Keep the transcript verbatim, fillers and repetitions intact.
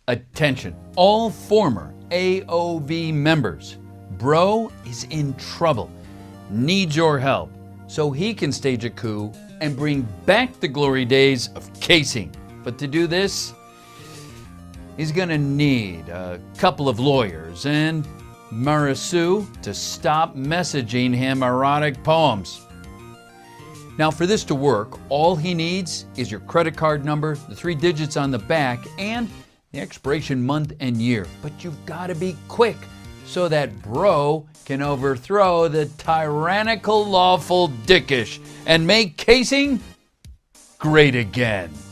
Attention, all former A O V members. Bro is in trouble, needs your help, so he can stage a coup and bring back the glory days of casing. But to do this, he's gonna need a couple of lawyers and Marisu to stop messaging him erotic poems. Now, for this to work, all he needs is your credit card number, the three digits on the back, and the expiration month and year. But you've got to be quick so that Bro can overthrow the tyrannical lawful dickish and make casing great again.